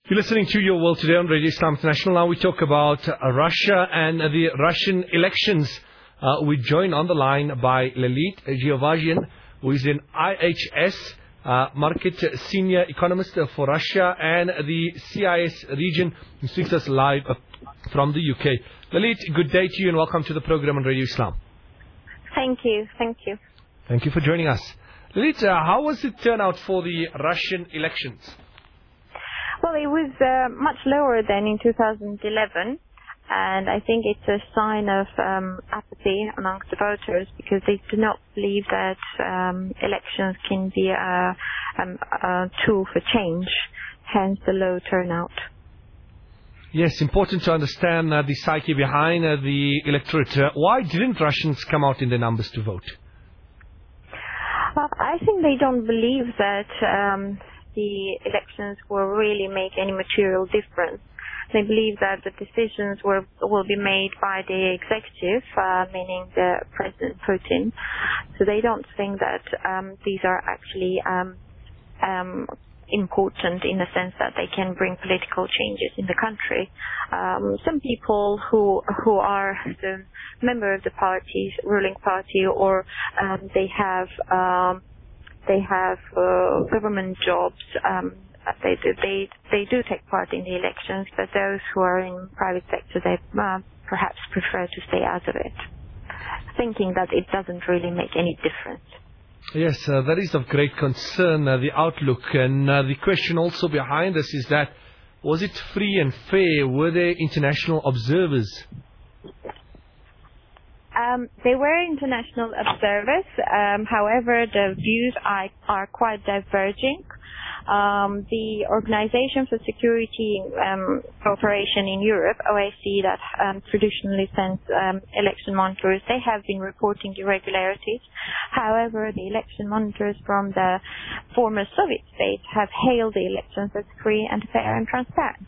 You're listening to Your World Today on Radio Islam International. Now we talk about Russia and the Russian elections. We're joined on the line by Lelit Geovagian, who is an IHS market senior economist for Russia and the CIS region, who speaks us live from the UK. Lelit, good day to you and welcome to the program on Radio Islam. Thank you. Thank you. Thank you for joining us. Lelit, how was the turnout for the Russian elections? Well, it was much lower than in 2011, and I think it's a sign of apathy amongst the voters because they do not believe that elections can be a tool for change, hence the low turnout. Yes, important to understand the psyche behind the electorate. Why didn't Russians come out in the numbers to vote? I think they don't believe that the elections will really make any material difference. They believe that the decisions will be made by the executive, meaning the President Putin. So they don't think that these are actually important in the sense that they can bring political changes in the country. Some people who are the member of the party's ruling party, or they have government jobs. They do take part in the elections, but those who are in private sector, they perhaps prefer to stay out of it, thinking that it doesn't really make any difference. Yes, that is of great concern, the outlook. And the question also behind this is that, was it free and fair? Were there international observers? They were international observers. However, the views are quite diverging. The Organization for Security Cooperation in Europe, OSCE, that traditionally sends election monitors, they have been reporting irregularities. However, the election monitors from the former Soviet states have hailed the elections as free and fair and transparent.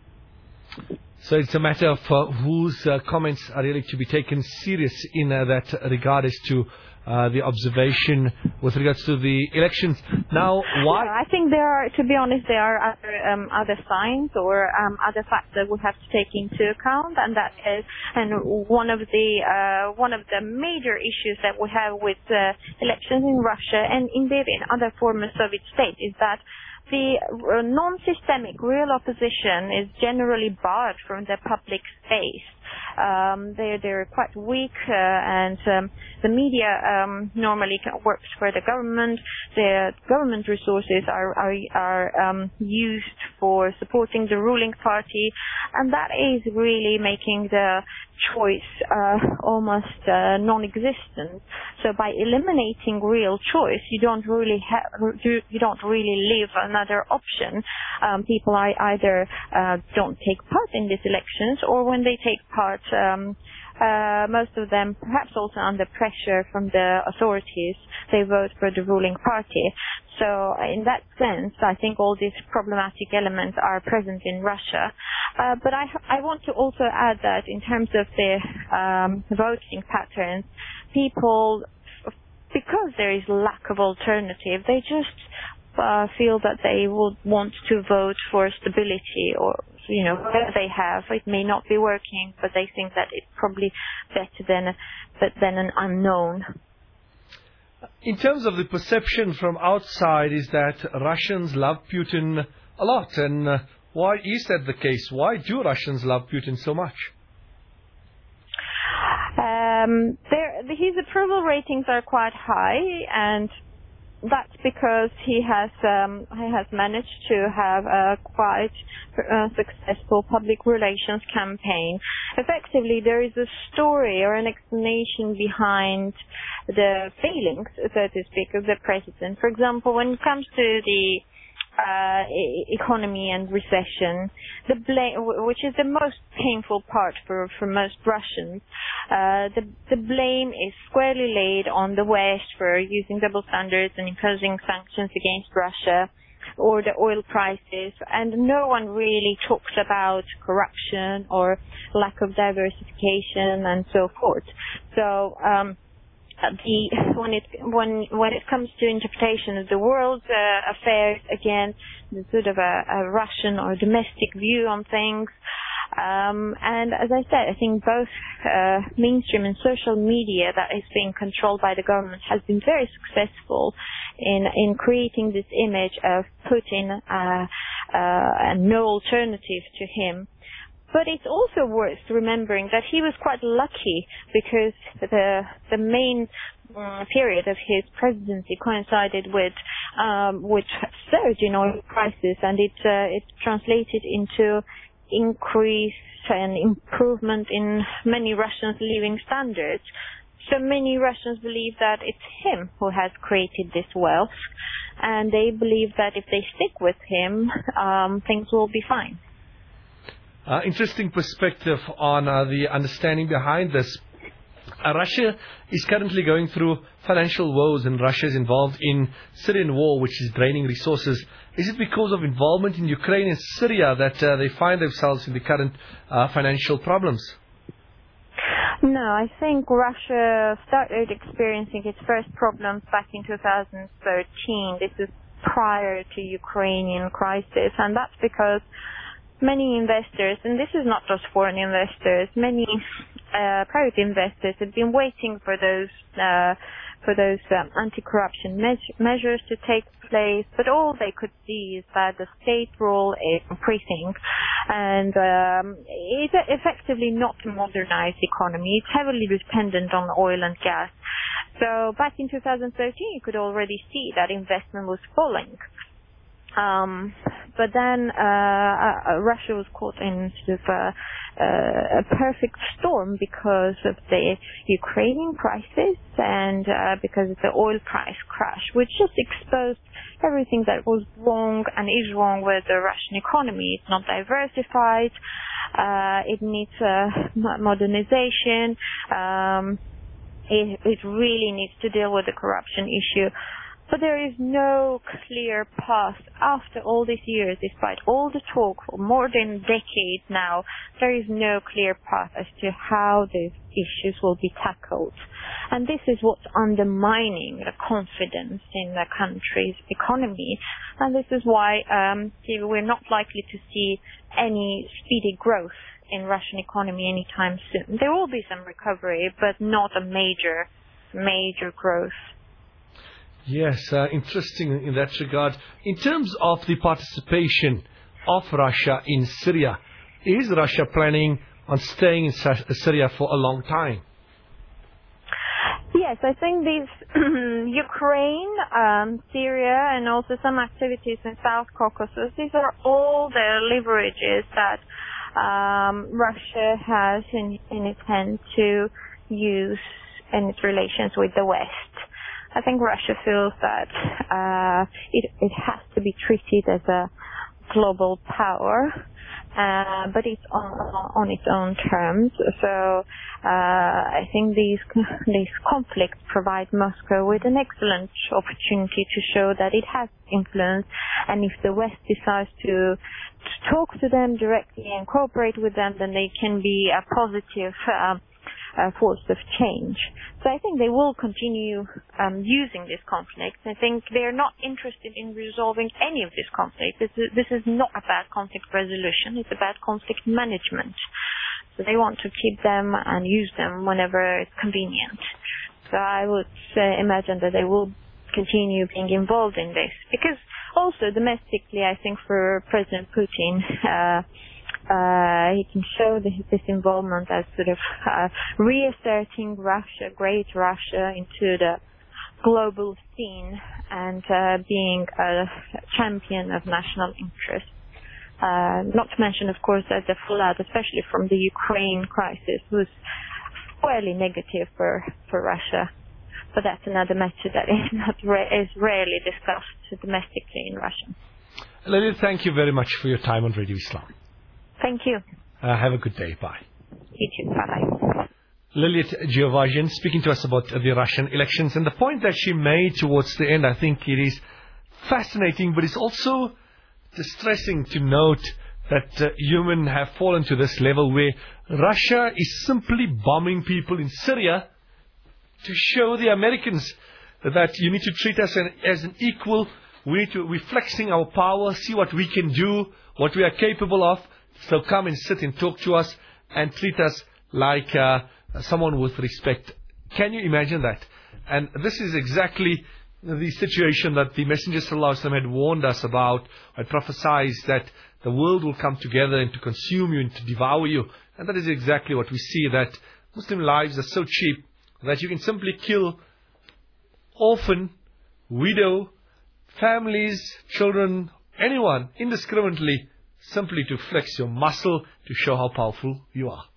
So it's a matter of whose comments are really to be taken serious in that regard as to the observation with regards to the elections. Now, why? I think there are, to be honest, there are other signs or other facts that we have to take into account, and that is, and one of the major issues that we have with elections in Russia and indeed in other former Soviet states is that the non-systemic real opposition is generally barred from the public space. They're quite weak, and the media normally works for the government. The government resources are used for supporting the ruling party, and that is really making the choice almost non-existent. So by eliminating real choice, you don't really leave another option. People either don't take part in these elections, or when they take part, most of them, perhaps also under pressure from the authorities, they vote for the ruling party. So in that sense, I think all these problematic elements are present in Russia. But I want to also add that in terms of the voting patterns, people, because there is lack of alternative, they just feel that they would want to vote for stability, or whatever they have. It may not be working, but they think that it's probably better than an unknown. In terms of the perception from outside is that Russians love Putin a lot. And why is that the case? Why do Russians love Putin so much? His approval ratings are quite high, and that's because he has managed to have a quite successful public relations campaign. Effectively, there is a story or an explanation behind the failings, so to speak, of the president. For example, when it comes to the economy and recession, which is the most painful part for most Russians, the blame is squarely laid on the West for using double standards and imposing sanctions against Russia, or the oil prices, and no one really talks about corruption or lack of diversification and so forth. So when it comes to interpretation of the world's affairs, again, the sort of a Russian or domestic view on things. And as I said, I think both mainstream and social media that is being controlled by the government has been very successful in creating this image of Putin no alternative to him. But it's also worth remembering that he was quite lucky because the main period of his presidency coincided with surge in oil prices, and it translated into increase and improvement in many Russians' living standards. So many Russians believe that it's him who has created this wealth, and they believe that if they stick with him, things will be fine. Interesting perspective on the understanding behind this. Russia is currently going through financial woes, and Russia is involved in Syrian war, which is draining resources. Is it because of involvement in Ukraine and Syria that they find themselves in the current financial problems? No, I think Russia started experiencing its first problems back in 2013. This is prior to Ukrainian crisis, and that's because many investors, and this is not just foreign investors, many private investors have been waiting for those anti-corruption measures to take place, but all they could see is that the state role is increasing, and it's effectively not a modernized economy. It's heavily dependent on oil and gas. So back in 2013, you could already see that investment was falling. But then Russia was caught in sort of a perfect storm because of the Ukrainian crisis and because of the oil price crash, which just exposed everything that was wrong and is wrong with the Russian economy. It's not diversified. It needs modernization. It really needs to deal with the corruption issue. But there is no clear path after all these years, despite all the talk for more than a decade now. There is no clear path as to how these issues will be tackled. And this is what's undermining the confidence in the country's economy. And this is why we're not likely to see any speedy growth in Russian economy anytime soon. There will be some recovery, but not a major growth. Yes, interesting in that regard. In terms of the participation of Russia in Syria, is Russia planning on staying in Syria for a long time? Yes, I think these Ukraine, Syria, and also some activities in South Caucasus, these are all the leverages that Russia has in its hand to use in its relations with the West. I think Russia feels that it has to be treated as a global power, but it's on its own terms. So I think these conflicts provide Moscow with an excellent opportunity to show that it has influence, and if the West decides to talk to them directly and cooperate with them, then they can be a positive force of change. So I think they will continue using this conflict. I think they're not interested in resolving any of this conflict. This is not about conflict resolution. It's about conflict management. So they want to keep them and use them whenever it's convenient. So I would imagine that they will continue being involved in this. Because also domestically, I think for President Putin, he can show this involvement as sort of reasserting Russia, great Russia, into the global scene and being a champion of national interest. Not to mention, of course, that the fallout, especially from the Ukraine crisis, was fairly negative for Russia. But that's another matter that is rarely discussed domestically in Russia. Lilith, thank you very much for your time on Radio Islam. Thank you. Have a good day. Bye. You too. Bye-bye. Lilith Georgian speaking to us about the Russian elections. And the point that she made towards the end, I think it is fascinating, but it's also distressing to note that humans have fallen to this level where Russia is simply bombing people in Syria to show the Americans that you need to treat us as an equal. We're flexing our power, see what we can do, what we are capable of. So come and sit and talk to us and treat us like someone with respect. Can you imagine that? And this is exactly the situation that the Messenger Sallallahu Alaihi Wasallam had warned us about, had prophesied that the world will come together and to consume you and to devour you. And that is exactly what we see, that Muslim lives are so cheap that you can simply kill orphan, widow, families, children, anyone indiscriminately, simply to flex your muscle, to show how powerful you are.